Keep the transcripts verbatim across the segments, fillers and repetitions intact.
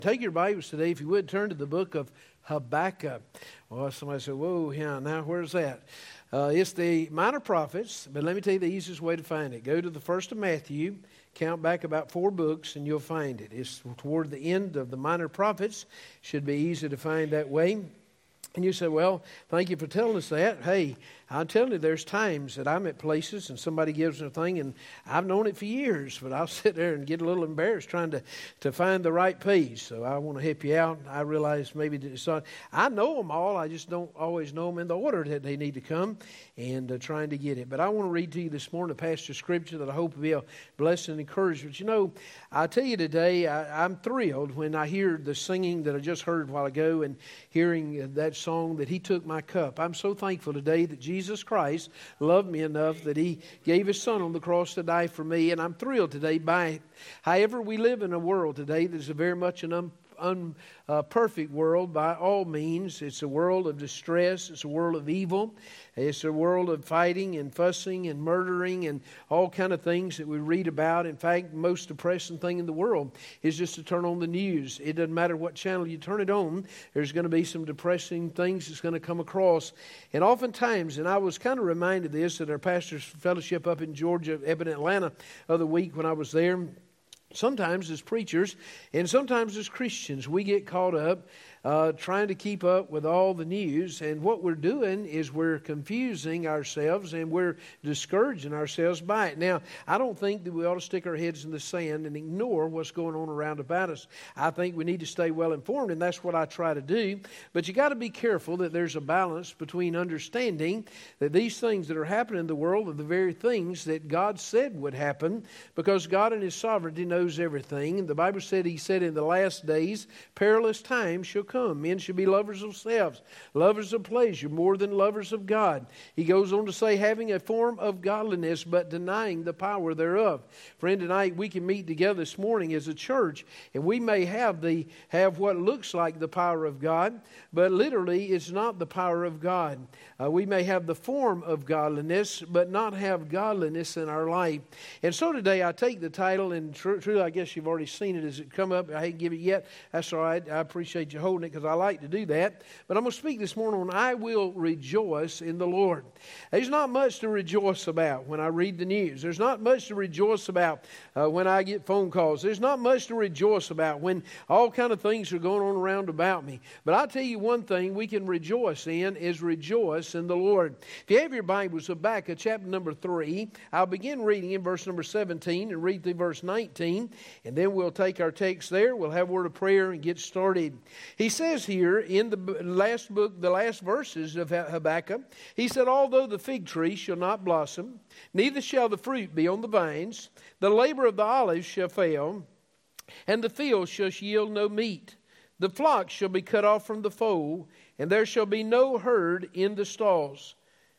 Take your Bibles today, if you would, turn to the book of Habakkuk. Well, somebody said, whoa, yeah, now where's that? Uh, it's the minor prophets, but let me tell you the easiest way to find it. Go to the first of Matthew, count back about four books, and you'll find it. It's toward the end of the minor prophets. Should be easy to find that way. And you say, well, thank you for telling us that. Hey, I'm telling you, there's times that I'm at places and somebody gives me a thing, and I've known it for years, but I'll sit there and get a little embarrassed trying to, to find the right page. So I want to help you out. I realize maybe it's not, I know them all. I just don't always know them in the order that they need to come, and uh, trying to get it. But I want to read to you this morning a passage of Scripture that I hope will be a blessing and encouragement. You know, I tell you today, I, I'm thrilled when I hear the singing that I just heard a while ago and hearing that song that He took my cup. I'm so thankful today that Jesus Jesus Christ loved me enough that He gave His Son on the cross to die for me, and I'm thrilled today by it. However, we live in a world today that is very much an un, un, uh, perfect world by all means. It's a world of distress. It's a world of evil. It's a world of fighting and fussing and murdering and all kind of things that we read about. In fact, the most depressing thing in the world is just to turn on the news. It doesn't matter what channel you turn it on. There's going to be some depressing things that's going to come across. And oftentimes, and I was kind of reminded of this at our pastor's fellowship up in Georgia, up in Atlanta, the other week when I was there. Sometimes as preachers and sometimes as Christians, we get caught up uh, trying to keep up with all the news. And what we're doing is we're confusing ourselves and we're discouraging ourselves by it. Now, I don't think that we ought to stick our heads in the sand and ignore what's going on around about us. I think we need to stay well informed, and that's what I try to do. But you got to be careful that there's a balance between understanding that these things that are happening in the world are the very things that God said would happen, because God in His sovereignty knows everything. And the Bible said, He said, in the last days, perilous times shall come. Men should be lovers of selves, lovers of pleasure, more than lovers of God. He goes on to say, having a form of godliness, but denying the power thereof. Friend, tonight we can meet together this morning as a church, and we may have the have what looks like the power of God, but literally it's not the power of God. Uh, we may have the form of godliness, but not have godliness in our life. And so today I take the title, and tr- truly I guess you've already seen it as it come up. I ain't give it yet. That's all right. I appreciate you holding it because I like to do that. But I'm going to speak this morning on I will rejoice in the Lord. There's not much to rejoice about when I read the news. There's not much to rejoice about uh, when I get phone calls. There's not much to rejoice about when all kind of things are going on around about me. But I'll tell you one thing we can rejoice in is rejoice in the Lord. If you have your Bibles, Habakkuk chapter number three, I'll begin reading in verse number seventeen and read through verse nineteen. And then we'll take our text there. We'll have a word of prayer and get started. He says here in the last book, the last verses of Habakkuk, he said, although the fig tree shall not blossom, neither shall the fruit be on the vines, the labor of the olives shall fail, and the field shall yield no meat. The flock shall be cut off from the fold, and there shall be no herd in the stalls.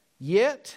Yet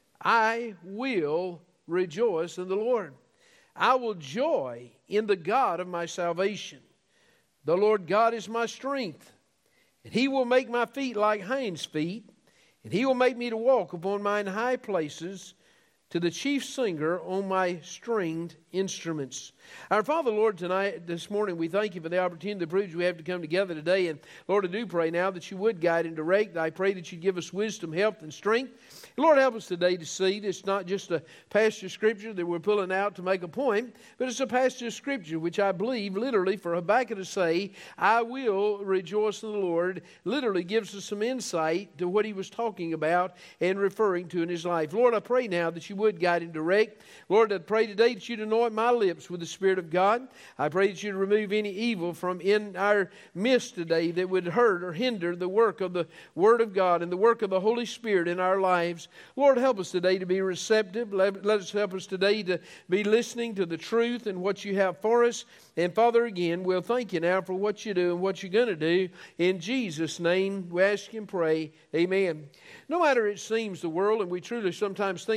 I will rejoice in the Lord. I will joy in the God of my salvation. The Lord God is my strength, and He will make my feet like hinds' feet, and He will make me to walk upon mine high places, to the chief singer on my stringed instruments. Our Father, Lord, tonight, this morning, we thank You for the opportunity, the privilege we have to come together today. And Lord, I do pray now that You would guide and direct. I pray that You'd give us wisdom, health, and strength. And Lord, help us today to see that it's not just a passage of Scripture that we're pulling out to make a point, but it's a passage of Scripture which I believe, literally, for Habakkuk to say, I will rejoice in the Lord, literally gives us some insight to what he was talking about and referring to in his life. Lord, I pray now that You would guide and direct. Lord, I pray today that You'd anoint my lips with the Spirit of God. I pray that You'd remove any evil from in our midst today that would hurt or hinder the work of the Word of God and the work of the Holy Spirit in our lives. Lord, help us today to be receptive. Let, let us help us today to be listening to the truth and what You have for us. And Father, again, we'll thank You now for what You do and what You're going to do. In Jesus' name, we ask and pray. Amen. No matter it seems the world, and we truly sometimes think about the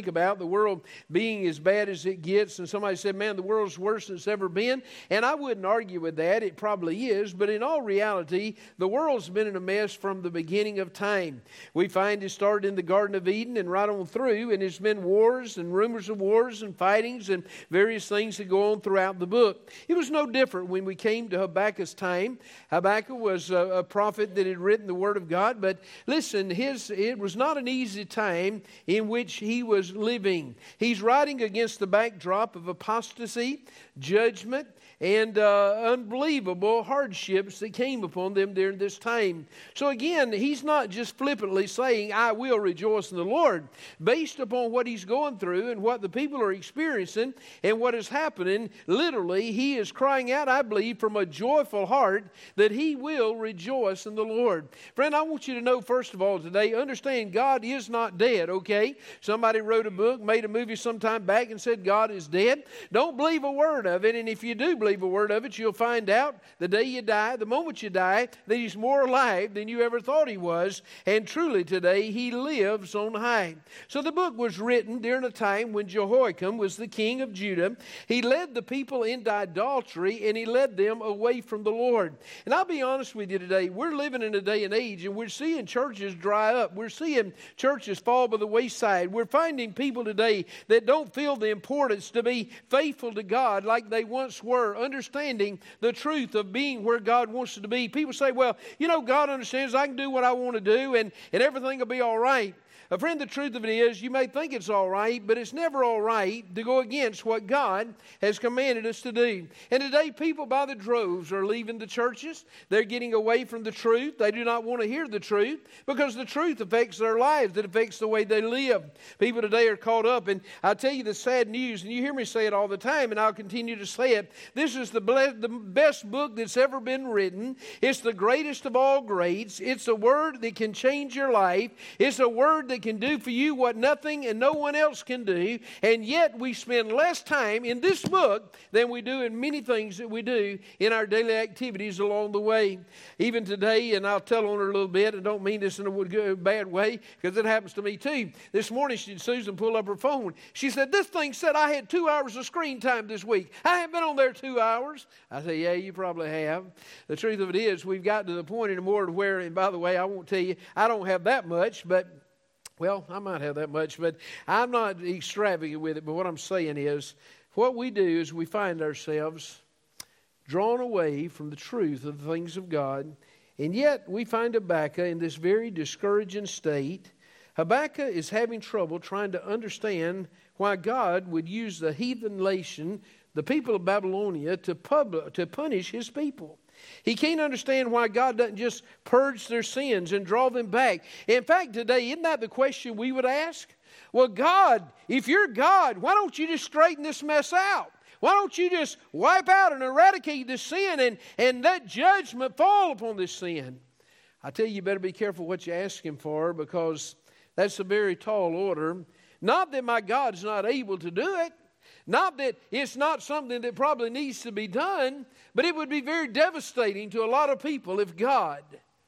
world being as bad as it gets. And somebody said, man, the world's worse than it's ever been. And I wouldn't argue with that. It probably is. But in all reality, the world's been in a mess from the beginning of time. We find it started in the Garden of Eden and right on through. And it's been wars and rumors of wars and fightings and various things that go on throughout the book. It was no different when we came to Habakkuk's time. Habakkuk was a, a prophet that had written the Word of God. But listen, his it was not an easy time in which he was living. He's writing against the backdrop of apostasy, judgment, and uh, unbelievable hardships that came upon them during this time. So again, he's not just flippantly saying, I will rejoice in the Lord. Based upon what he's going through and what the people are experiencing and what is happening, literally, he is crying out, I believe, from a joyful heart that he will rejoice in the Lord. Friend, I want you to know, first of all, today, understand God is not dead, okay? Somebody wrote a book, made a movie sometime back and said God is dead. Don't believe a word of it, and if you do believe a word of it, you'll find out the day you die, the moment you die, that he's more alive than you ever thought he was. And truly today, he lives on high. So the book was written during a time when Jehoiakim was the king of Judah. He led the people into idolatry, and he led them away from the Lord. And I'll be honest with you today, we're living in a day and age, and we're seeing churches dry up. We're seeing churches fall by the wayside. We're finding people today that don't feel the importance to be faithful to God like they once were, understanding the truth of being where God wants us to be. People say, well, you know, God understands I can do what I want to do and, and everything will be all right. A friend, the truth of it is, you may think it's all right, but it's never all right to go against what God has commanded us to do. And today, people by the droves are leaving the churches. They're getting away from the truth. They do not want to hear the truth because the truth affects their lives. It affects the way they live. People today are caught up. And I'll tell you the sad news, and you hear me say it all the time, and I'll continue to say it. This is the, ble- the best book that's ever been written. It's the greatest of all greats. It's a word that can change your life. It's a word that can do for you what nothing and no one else can do, and yet we spend less time in this book than we do in many things that we do in our daily activities along the way. Even today, and I'll tell on her a little bit, I don't mean this in a bad way, because it happens to me too. This morning, she, Susan pulled up her phone. She said, this thing said I had two hours of screen time this week. I haven't been on there two hours. I said, yeah, you probably have. The truth of it is, we've got to the point anymore where, and by the way, I won't tell you, I don't have that much, but well, I might have that much, but I'm not extravagant with it. But what I'm saying is, what we do is we find ourselves drawn away from the truth of the things of God, and yet we find Habakkuk in this very discouraging state. Habakkuk is having trouble trying to understand why God would use the heathen nation, the people of Babylonia, to, pub- to punish his people. He can't understand why God doesn't just purge their sins and draw them back. In fact, today, isn't that the question we would ask? Well, God, if you're God, why don't you just straighten this mess out? Why don't you just wipe out and eradicate this sin and, and let judgment fall upon this sin? I tell you, you better be careful what you ask him for, because that's a very tall order. Not that my God's not able to do it. Not that it's not something that probably needs to be done, but it would be very devastating to a lot of people if God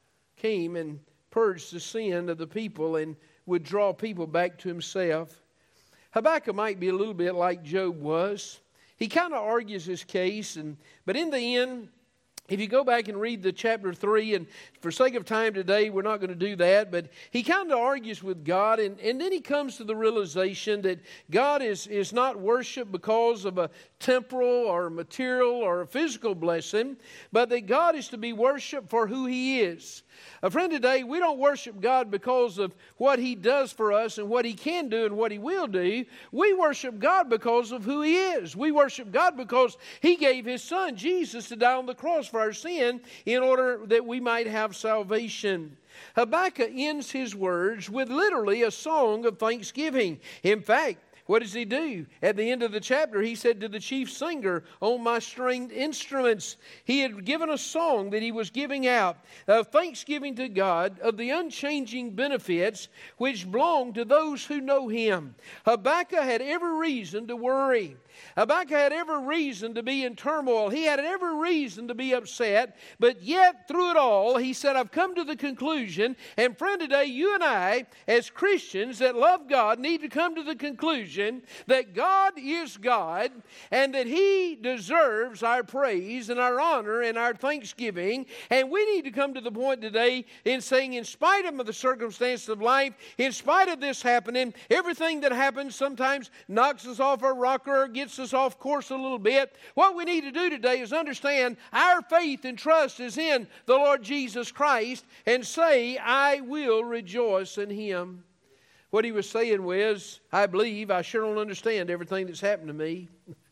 came and purged the sin of the people and would draw people back to himself. Habakkuk might be a little bit like Job was. He kind of argues his case, and but in the end, if you go back and read the chapter three, and for sake of time today, we're not going to do that, but he kind of argues with God, and, and then he comes to the realization that God is, is not worshiped because of a temporal or material or a physical blessing, but that God is to be worshiped for who he is. A friend, today, we don't worship God because of what he does for us and what he can do and what he will do. We worship God because of who he is. We worship God because he gave his son, Jesus, to die on the cross for our sin in order that we might have salvation. Habakkuk ends his words with literally a song of thanksgiving. In fact, what does he do? At the end of the chapter, he said to the chief singer on my stringed instruments, he had given a song that he was giving out of thanksgiving to God of the unchanging benefits which belong to those who know him. Habakkuk had every reason to worry. Habakkuk had every reason to be in turmoil. He had every reason to be upset. But yet, through it all, he said, I've come to the conclusion, and friend, today, you and I, as Christians that love God, need to come to the conclusion that God is God, and that He deserves our praise and our honor and our thanksgiving. And we need to come to the point today in saying, in spite of the circumstances of life, in spite of this happening, everything that happens sometimes knocks us off our rocker or gets us off course a little bit. What we need to do today is understand our faith and trust is in the Lord Jesus Christ, and say, I will rejoice in Him. What he was saying was, I believe, I sure don't understand everything that's happened to me,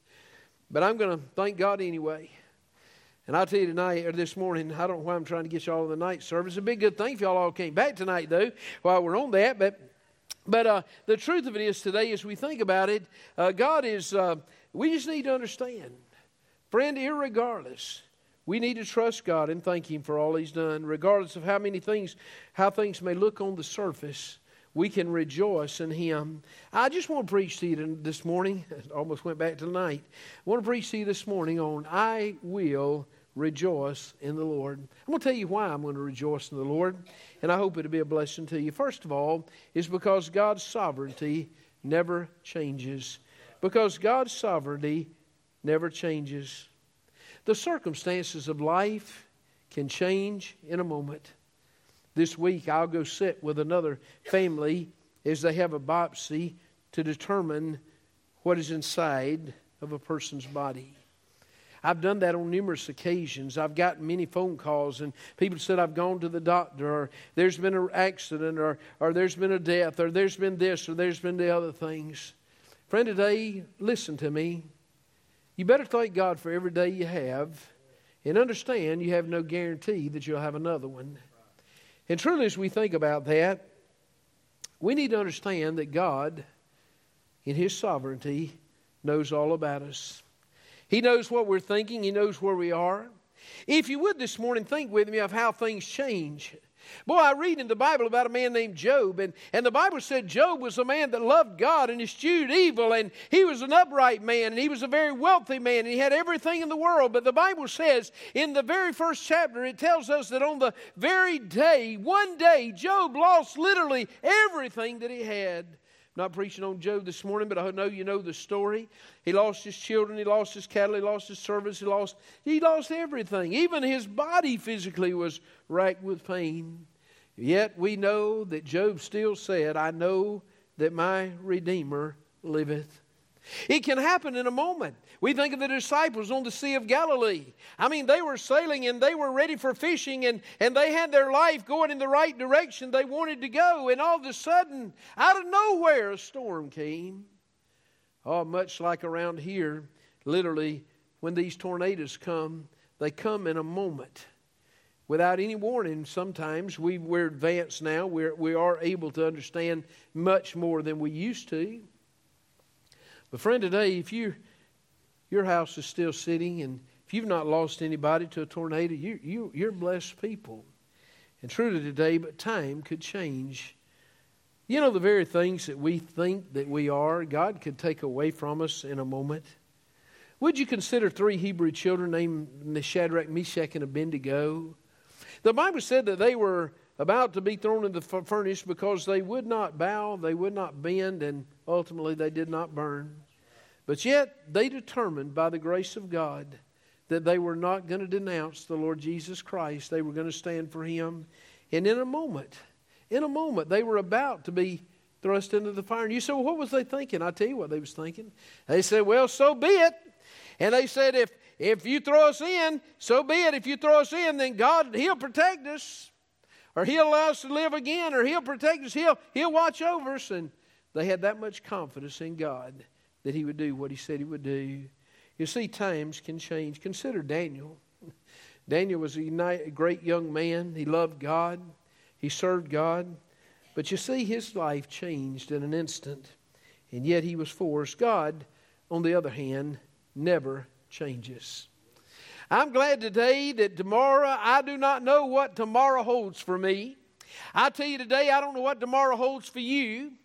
but I'm going to thank God anyway. And I'll tell you tonight, or this morning, I don't know why I'm trying to get you all in the night service. It's a big good thing if y'all all came back tonight, though, while we're on that. But But uh, the truth of it is today, as we think about it, uh, God is, uh, we just need to understand. Friend, irregardless, we need to trust God and thank Him for all He's done. Regardless of how many things, how things may look on the surface, we can rejoice in Him. I just want to preach to you this morning. I almost went back to tonight. I want to preach to you this morning on I will rejoice in the Lord. I'm going to tell you why I'm going to rejoice in the Lord, and I hope it'll be a blessing to you. First of all, is because God's sovereignty never changes. Because God's sovereignty never changes. The circumstances of life can change in a moment. This week I'll go sit with another family as they have a biopsy to determine what is inside of a person's body. I've done that on numerous occasions. I've gotten many phone calls, and people said I've gone to the doctor, or there's been an accident, or, or there's been a death, or there's been this, or there's been the other things. Friend, today, listen to me. You better thank God for every day you have, and understand you have no guarantee that you'll have another one. And truly, as we think about that, we need to understand that God, in His sovereignty, knows all about us. He knows what we're thinking. He knows where we are. If you would this morning, think with me of how things change. Boy, I read in the Bible about a man named Job, and, and the Bible said Job was a man that loved God and eschewed evil, and he was an upright man, and he was a very wealthy man, and he had everything in the world. But the Bible says in the very first chapter, it tells us that on the very day, one day, Job lost literally everything that he had. I'm not preaching on Job this morning, but I know you know the story. He lost his children, he lost his cattle, he lost his servants, he lost, he lost everything. Even his body physically was racked with pain. Yet we know that Job still said, I know that my Redeemer liveth. It can happen in a moment. We think of the disciples on the Sea of Galilee. I mean, they were sailing and they were ready for fishing, and, and they had their life going in the right direction they wanted to go. And all of a sudden, out of nowhere, a storm came. Oh, much like around here, literally, when these tornadoes come, they come in a moment. Without any warning, sometimes we, we're advanced now. We're, we are able to understand much more than we used to. But friend, today, if you, your house is still sitting, and if you've not lost anybody to a tornado, you, you, you're blessed people. And truly today, but time could change. You know, the very things that we think that we are, God could take away from us in a moment. Would you consider three Hebrew children named Shadrach, Meshach, and Abednego? The Bible said that they were about to be thrown into the furnace because they would not bow, they would not bend, and ultimately they did not burn. But yet they determined by the grace of God that they were not going to denounce the Lord Jesus Christ. They were going to stand for Him. And in a moment, in a moment, they were about to be thrust into the fire. And you say, well, what was they thinking? I'll tell you what they was thinking. They said, well, so be it. And they said, if, if you throw us in, so be it. If you throw us in, then God, He'll protect us. Or He'll allow us to live again, or He'll protect us, He'll, He'll watch over us. And they had that much confidence in God that He would do what He said He would do. You see, times can change. Consider Daniel. Daniel was a great young man. He loved God. He served God. But you see, his life changed in an instant. And yet he was forced. God, on the other hand, never changes. I'm glad today that tomorrow, I do not know what tomorrow holds for me. I tell you today, I don't know what tomorrow holds for you.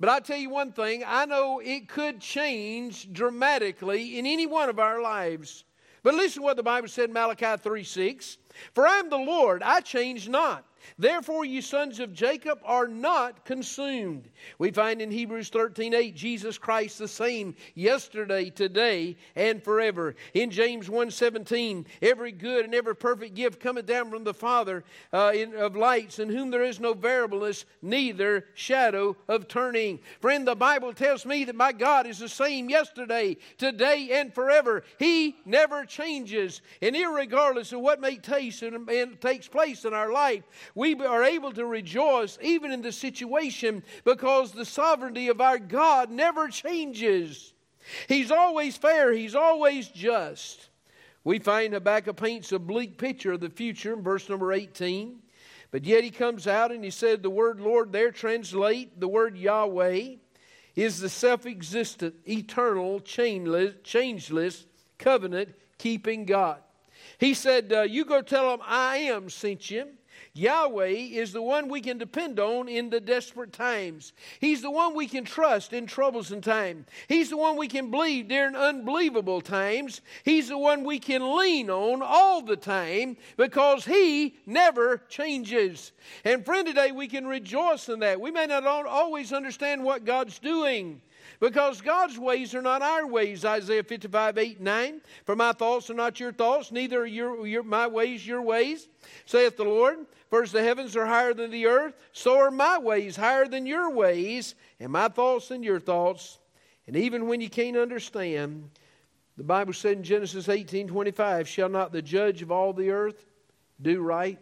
But I tell you one thing, I know it could change dramatically in any one of our lives. But listen to what the Bible said in Malachi three six. For I am the Lord, I change not. Therefore, you sons of Jacob are not consumed. We find in Hebrews thirteen eight, Jesus Christ the same yesterday, today, and forever. In James one seventeen, every good and every perfect gift cometh down from the Father uh, in, of lights, in whom there is no variableness, neither shadow of turning. Friend, the Bible tells me that my God is the same yesterday, today, and forever. He never changes. And irregardless of what may taste and, and takes place in our life, we are able to rejoice even in the situation because the sovereignty of our God never changes. He's always fair. He's always just. We find Habakkuk paints a bleak picture of the future in verse number eighteen. But yet he comes out and he said the word Lord there translate the word Yahweh is the self-existent, eternal, chainless, changeless, covenant-keeping God. He said, uh, you go tell them I am sent you. Yahweh is the one we can depend on in the desperate times. He's the one we can trust in troublesome time. He's the one we can believe during unbelievable times. He's the one we can lean on all the time because He never changes. And friend, today we can rejoice in that. We may not always understand what God's doing, because God's ways are not our ways. Isaiah fifty-five eight and nine. For my thoughts are not your thoughts, neither are your, your, my ways your ways, saith the Lord. For as the heavens are higher than the earth, so are my ways higher than your ways, and my thoughts than your thoughts. And even when you can't understand, the Bible said in Genesis eighteen twenty-five, shall not the judge of all the earth do right?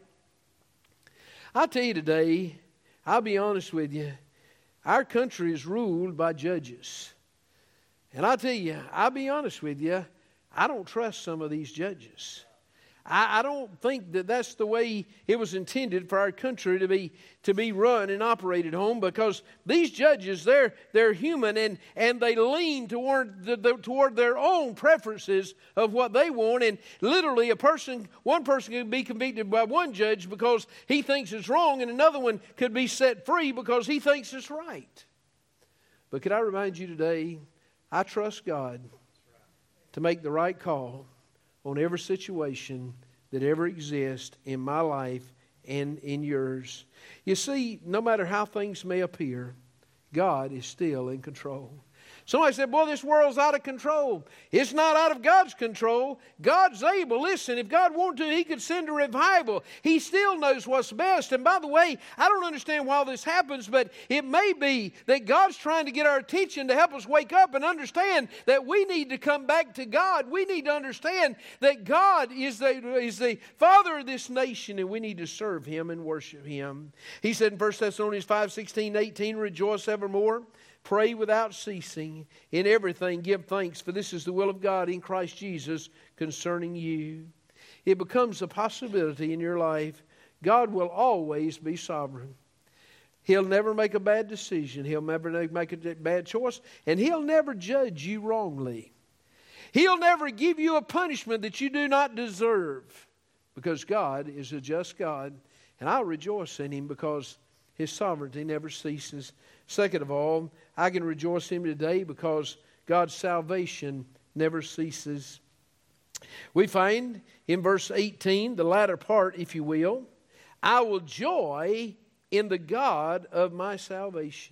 I tell you today, I'll be honest with you, our country is ruled by judges. And I tell you, I'll be honest with you, I don't trust some of these judges. I, I don't think that that's the way it was intended for our country to be to be run and operated home, because these judges, they're they're human and, and they lean toward the, the, toward their own preferences of what they want. And literally a person, one person could be convicted by one judge because he thinks it's wrong, and another one could be set free because he thinks it's right. But could I remind you today, I trust God to make the right call on every situation that ever exists in my life and in yours. You see, no matter how things may appear, God is still in control. Somebody said, boy, this world's out of control. It's not out of God's control. God's able. Listen, if God wanted to, He could send a revival. He still knows what's best. And by the way, I don't understand why this happens, but it may be that God's trying to get our attention to help us wake up and understand that we need to come back to God. We need to understand that God is the, is the Father of this nation, and we need to serve Him and worship Him. He said in First Thessalonians five sixteen eighteen, rejoice evermore. Pray without ceasing. In everything give thanks, for this is the will of God in Christ Jesus concerning you. It becomes a possibility in your life. God will always be sovereign. He'll never make a bad decision. He'll never make a bad choice. And He'll never judge you wrongly. He'll never give you a punishment that you do not deserve, because God is a just God. And I'll rejoice in Him because His sovereignty never ceases. Second of all, I can rejoice in Him today because God's salvation never ceases. We find in verse eighteen, the latter part, if you will, I will joy in the God of my salvation.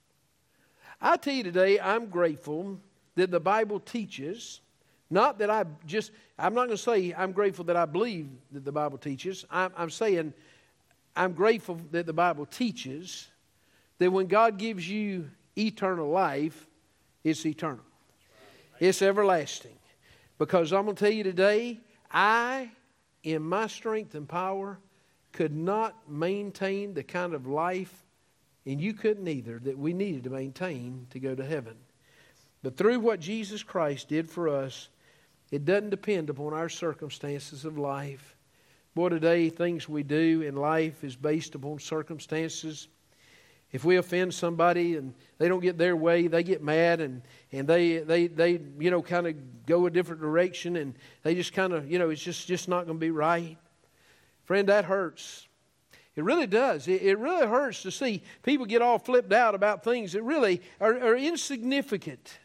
I tell you today, I'm grateful that the Bible teaches, not that I just, I'm not going to say I'm grateful that I believe that the Bible teaches. I'm, I'm saying I'm grateful that the Bible teaches that when God gives you eternal life, it's eternal. It's everlasting. Because I'm going to tell you today, I, in my strength and power, could not maintain the kind of life, and you couldn't either, that we needed to maintain to go to heaven. But through what Jesus Christ did for us, it doesn't depend upon our circumstances of life. Boy, today, things we do in life is based upon circumstances. If we offend somebody and they don't get their way, they get mad and, and they, they, they you know, kind of go a different direction, and they just kind of, you know, it's just, just not going to be right. Friend, that hurts. It really does. It, it really hurts to see people get all flipped out about things that really are, are insignificant.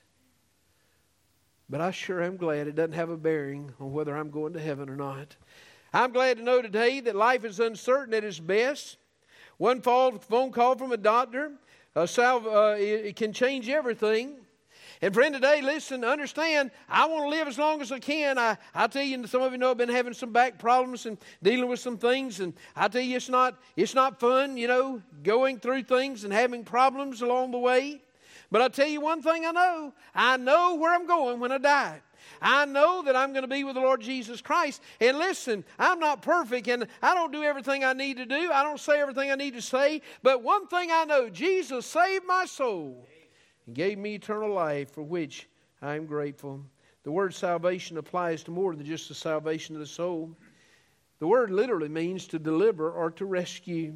But I sure am glad it doesn't have a bearing on whether I'm going to heaven or not. I'm glad to know today that life is uncertain at its best. One phone call from a doctor, a salve, uh, it can change everything. And friend, today, listen, understand, I want to live as long as I can. I, I tell you, some of you know I've been having some back problems and dealing with some things. And I tell you, it's not, it's not fun, you know, going through things and having problems along the way. But I tell you one thing I know. I know where I'm going when I die. I know that I'm going to be with the Lord Jesus Christ. And listen, I'm not perfect and I don't do everything I need to do. I don't say everything I need to say. But one thing I know, Jesus saved my soul and gave me eternal life, for which I am grateful. The word salvation applies to more than just the salvation of the soul. The word literally means to deliver or to rescue.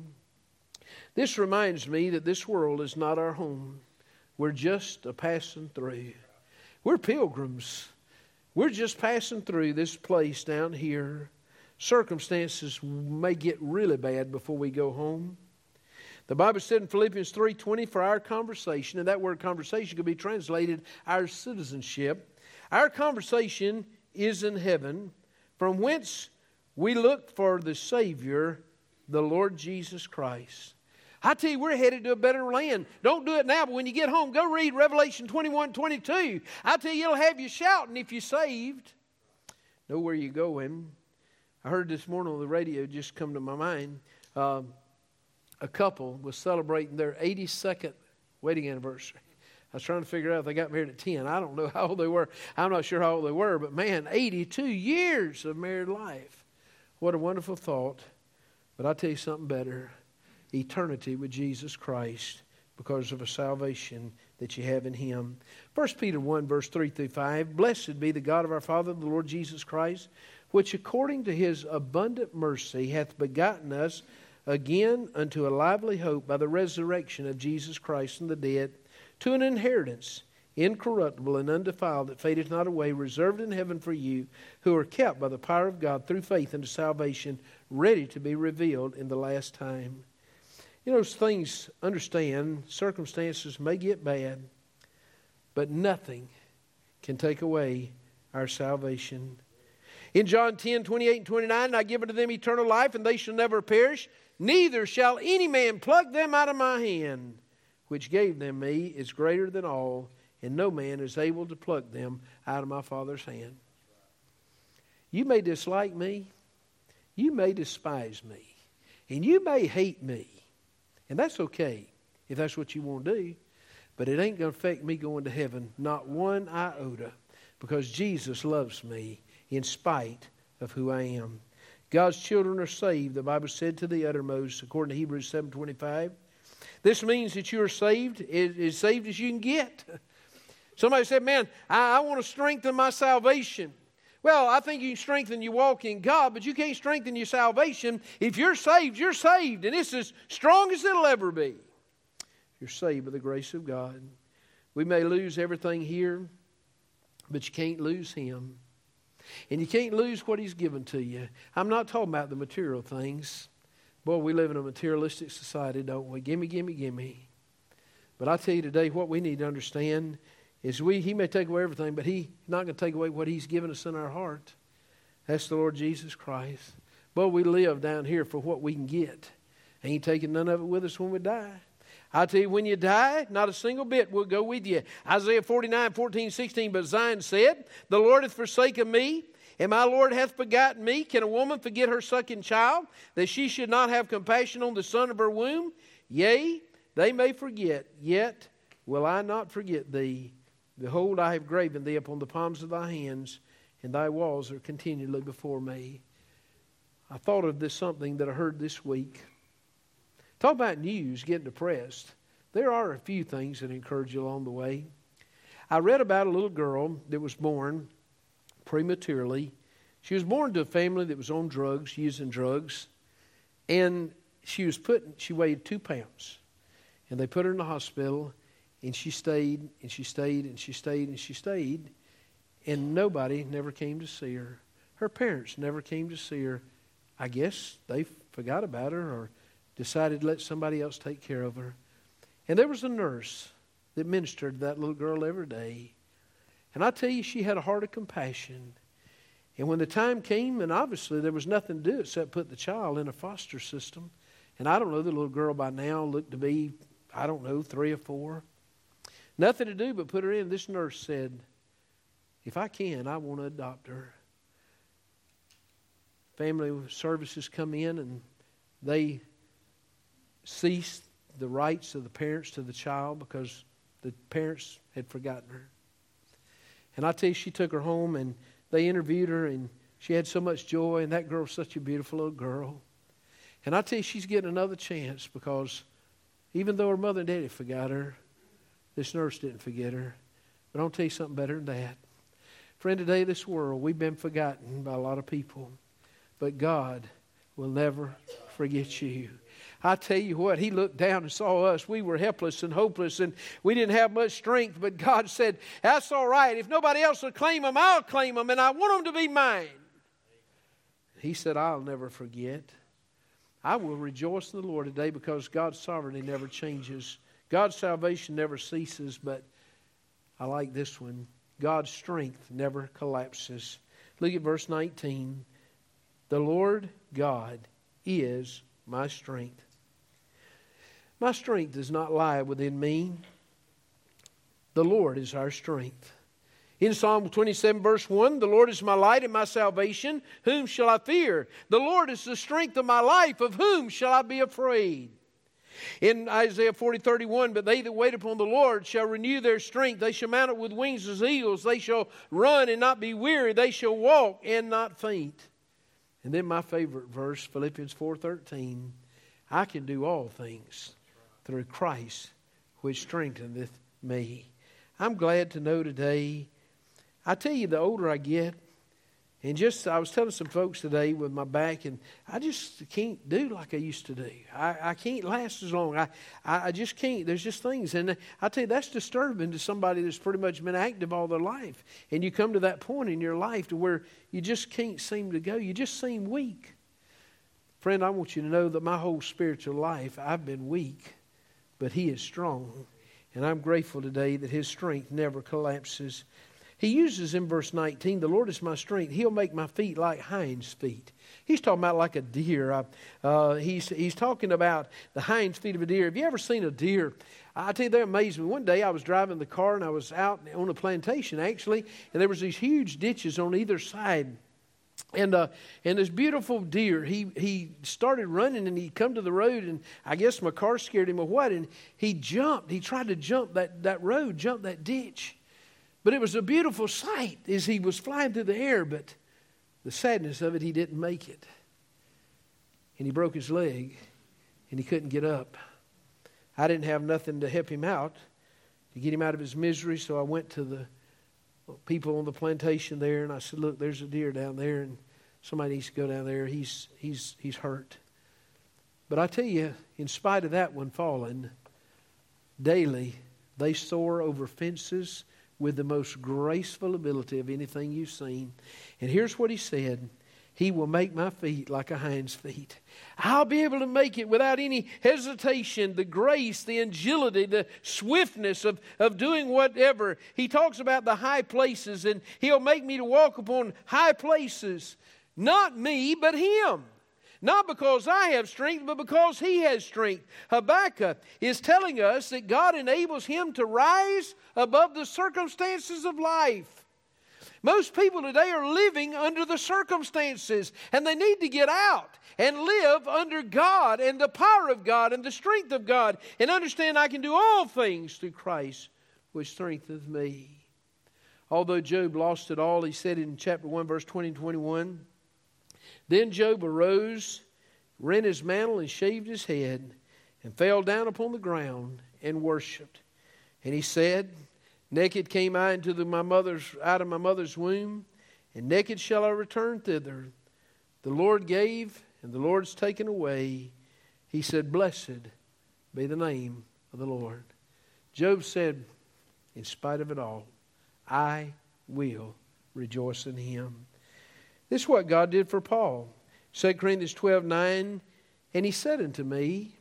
This reminds me that this world is not our home. We're just a passing through. We're pilgrims. We're just passing through this place down here. Circumstances may get really bad before we go home. The Bible said in Philippians three twenty, for our conversation, and that word conversation could be translated our citizenship. Our conversation is in heaven, from whence we look for the Savior, the Lord Jesus Christ. I tell you, we're headed to a better land. Don't do it now, but when you get home, go read Revelation twenty-one twenty-two. I tell you, it'll have you shouting if you're saved. Know where you're going. I heard this morning on the radio, just come to my mind, um, a couple was celebrating their eighty-second wedding anniversary. I was trying to figure out if they got married at ten. I don't know how old they were. I'm not sure how old they were, but man, eighty-two years of married life. What a wonderful thought. But I'll tell you something better. Eternity with Jesus Christ because of a salvation that you have in Him. First Peter one, verse three through five. Blessed be the God of our Father, the Lord Jesus Christ, which according to His abundant mercy hath begotten us again unto a lively hope by the resurrection of Jesus Christ from the dead, to an inheritance incorruptible and undefiled that fadeth not away, reserved in heaven for you, who are kept by the power of God through faith unto salvation, ready to be revealed in the last time. You know, things, understand, circumstances may get bad, but nothing can take away our salvation. In John ten, twenty-eight and twenty-nine, I give unto them eternal life, and they shall never perish, neither shall any man pluck them out of my hand. Which gave them me is greater than all, and no man is able to pluck them out of my Father's hand. You may dislike me, you may despise me, and you may hate me. And that's okay if that's what you want to do. But it ain't going to affect me going to heaven, not one iota, because Jesus loves me in spite of who I am. God's children are saved, the Bible said, to the uttermost, according to Hebrews seven twenty-five. This means that you are saved, as saved as you can get. Somebody said, man, I, I want to strengthen my salvation. Well, I think you can strengthen your walk in God, but you can't strengthen your salvation. If you're saved, you're saved, and it's as strong as it'll ever be. You're saved by the grace of God. We may lose everything here, but you can't lose Him. And you can't lose what He's given to you. I'm not talking about the material things. Boy, we live in a materialistic society, don't we? Gimme, gimme, gimme. But I tell you today, what we need to understand is we, He may take away everything, but He's not going to take away what He's given us in our heart. That's the Lord Jesus Christ. Boy, we live down here for what we can get. Ain't taking none of it with us when we die. I tell you, when you die, not a single bit will go with you. Isaiah forty-nine, fourteen, sixteen, but Zion said, the Lord hath forsaken me, and my Lord hath forgotten me. Can a woman forget her sucking child, that she should not have compassion on the son of her womb? Yea, they may forget, yet will I not forget thee. Behold, I have graven thee upon the palms of thy hands, and thy walls are continually before me. I thought of this something that I heard this week. Talk about news, getting depressed. There are a few things that encourage you along the way. I read about a little girl that was born prematurely. She was born to a family that was on drugs, using drugs, and she was put. She weighed two pounds, and they put her in the hospital. And she stayed, and she stayed, and she stayed, and she stayed. And nobody never came to see her. Her parents never came to see her. I guess they forgot about her, or decided to let somebody else take care of her. And there was a nurse that ministered to that little girl every day. And I tell you, she had a heart of compassion. And when the time came, and obviously there was nothing to do except put the child in a foster system. And I don't know, the little girl by now looked to be, I don't know, three or four. Nothing to do but put her in. This nurse said, if I can, I want to adopt her. Family services come in and they ceased the rights of the parents to the child because the parents had forgotten her. And I tell you, she took her home and they interviewed her and she had so much joy, and that girl was such a beautiful little girl. And I tell you, she's getting another chance because even though her mother and daddy forgot her, this nurse didn't forget her. But I'll tell you something better than that. Friend, today this world, we've been forgotten by a lot of people. But God will never forget you. I tell you what, He looked down and saw us. We were helpless and hopeless and we didn't have much strength. But God said, that's all right. If nobody else will claim them, I'll claim them and I want them to be mine. He said, I'll never forget. I will rejoice in the Lord today because God's sovereignty never changes. God's salvation never ceases, but I like this one. God's strength never collapses. Look at verse nineteen. The Lord God is my strength. My strength does not lie within me. The Lord is our strength. In Psalm twenty-seven verse one, the Lord is my light and my salvation. Whom shall I fear? The Lord is the strength of my life. Of whom shall I be afraid? In Isaiah forty thirty-one, but they that wait upon the Lord shall renew their strength. They shall mount up with wings as eagles. They shall run and not be weary. They shall walk and not faint. And then my favorite verse, Philippians four thirteen. I can do all things through Christ which strengtheneth me. I'm glad to know today. I tell you, the older I get, and just, I was telling some folks today with my back, and I just can't do like I used to do. I, I can't last as long. I, I, I just can't. There's just things. And I tell you, that's disturbing to somebody that's pretty much been active all their life. And you come to that point in your life to where you just can't seem to go. You just seem weak. Friend, I want you to know that my whole spiritual life, I've been weak, but He is strong. And I'm grateful today that His strength never collapses. He uses in verse nineteen, the Lord is my strength. He'll make my feet like hinds' feet. He's talking about like a deer. Uh, uh, he's, he's talking about the hinds' feet of a deer. Have you ever seen a deer? I tell you, they amaze me. One day I was driving the car and I was out on a plantation actually, and there was these huge ditches on either side. And uh, and this beautiful deer, he he started running and he come to the road, and I guess my car scared him or what, and he jumped. He tried to jump that, that road, jump that ditch. But it was a beautiful sight as he was flying through the air, but the sadness of it, he didn't make it. And he broke his leg, and he couldn't get up. I didn't have nothing to help him out, to get him out of his misery, so I went to the people on the plantation there, and I said, look, there's a deer down there, and somebody needs to go down there. He's, he's, he's hurt. But I tell you, in spite of that one falling, daily they soar over fences with the most graceful ability of anything you've seen. And here's what he said. He will make my feet like a hind's feet. I'll be able to make it without any hesitation, the grace, the agility, the swiftness of, of doing whatever. He talks about the high places, and He'll make me to walk upon high places. Not me, but Him. Not because I have strength, but because He has strength. Habakkuk is telling us that God enables him to rise above the circumstances of life. Most people today are living under the circumstances, and they need to get out and live under God and the power of God and the strength of God, and understand I can do all things through Christ which strengtheneth me. Although Job lost it all, he said in chapter one, verse twenty and twenty-one, then Job arose, rent his mantle, and shaved his head, and fell down upon the ground and worshipped. And he said, naked came I into the, my mother's, out of my mother's womb, and naked shall I return thither. The Lord gave, and the Lord's taken away. He said, blessed be the name of the Lord. Job said, in spite of it all, I will rejoice in Him. This is what God did for Paul. Second Corinthians twelve nine, And he said unto me,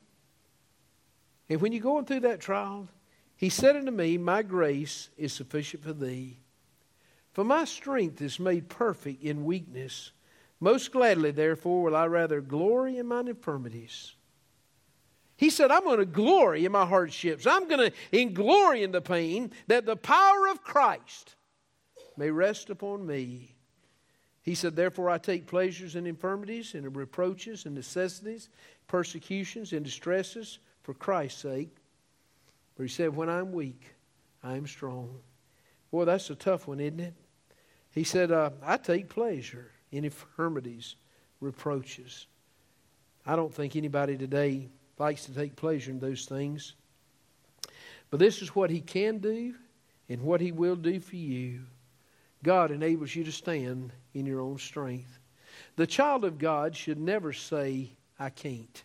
and when you're going through that trial, he said unto me, my grace is sufficient for thee. For my strength is made perfect in weakness. Most gladly, therefore, will I rather glory in mine infirmities. He said, I'm going to glory in my hardships. I'm going to glory in the pain, that the power of Christ may rest upon me. He said, therefore I take pleasures in infirmities, and in reproaches, and necessities, persecutions, and distresses, for Christ's sake. For he said, when I'm weak, I am strong. Boy, that's a tough one, isn't it? He said, uh, I take pleasure in infirmities, reproaches. I don't think anybody today likes to take pleasure in those things. But this is what he can do and what he will do for you. God enables you to stand in your own strength. The child of God should never say, I can't.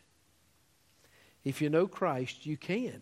If you know Christ, you can.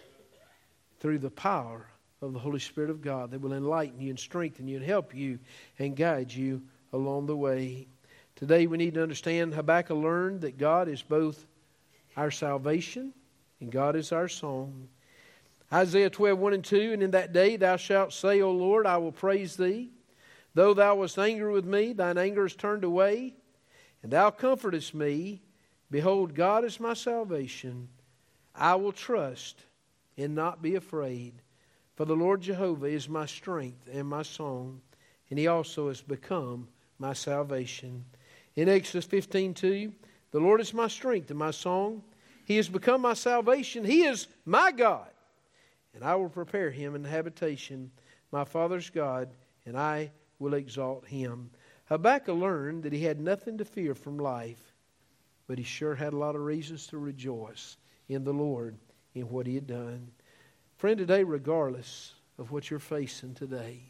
Through the power of the Holy Spirit of God that will enlighten you and strengthen you and help you and guide you along the way. Today we need to understand Habakkuk learned that God is both our salvation and God is our song. Isaiah twelve, one and two, and in that day thou shalt say, O Lord, I will praise thee. Though thou wast angry with me, thine anger is turned away, and thou comfortest me. Behold, God is my salvation. I will trust and not be afraid. For the Lord Jehovah is my strength and my song, and he also has become my salvation. In Exodus fifteen two, the Lord is my strength and my song. He has become my salvation. He is my God, and I will prepare him an habitation, my father's God, and I will exalt him. Habakkuk learned that he had nothing to fear from life, but he sure had a lot of reasons to rejoice in the Lord in what he had done. Friend, today, regardless of what you're facing today,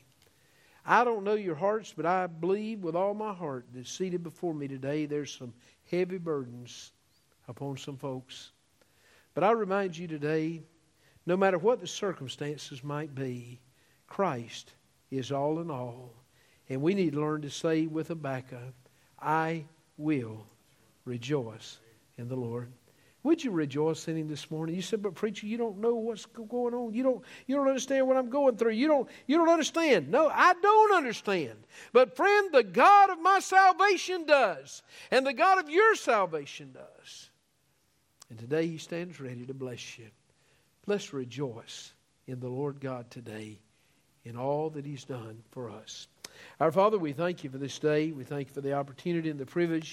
I don't know your hearts, but I believe with all my heart that seated before me today, there's some heavy burdens upon some folks. But I remind you today, no matter what the circumstances might be, Christ is all in all. And we need to learn to say with Habakkuk, I will rejoice in the Lord. Would you rejoice in him this morning? You said, but preacher, you don't know what's going on. You don't, you don't understand what I'm going through. You don't, you don't understand. No, I don't understand. But friend, the God of my salvation does. And the God of your salvation does. And today he stands ready to bless you. Let's rejoice in the Lord God today in all that he's done for us. Our Father, we thank you for this day. We thank you for the opportunity and the privilege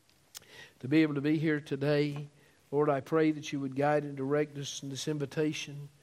to be able to be here today. Lord, I pray that you would guide and direct us in this invitation.